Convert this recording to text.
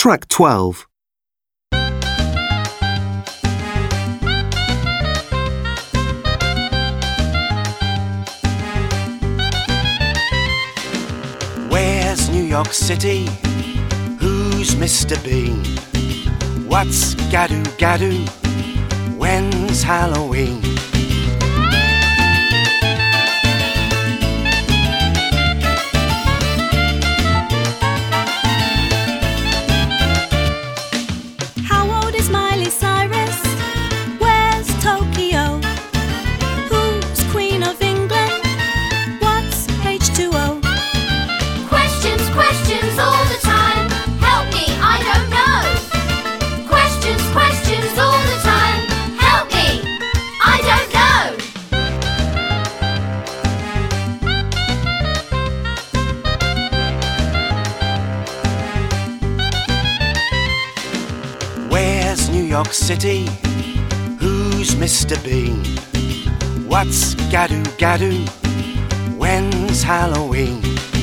Track 12. Where's New York City? Who's Mr. Bean? What's Gadu Gadu? When's Halloween? How old is Miley Cyrus? Where's Tokyo? Who's Queen of England? What's H2O? Questions, questions all the time. Help me, I don't know. Questions, questions all the time. Help me, I don't know. Where's New York City? Who's Mr. Bean? What's Gadu Gadu? When's Halloween?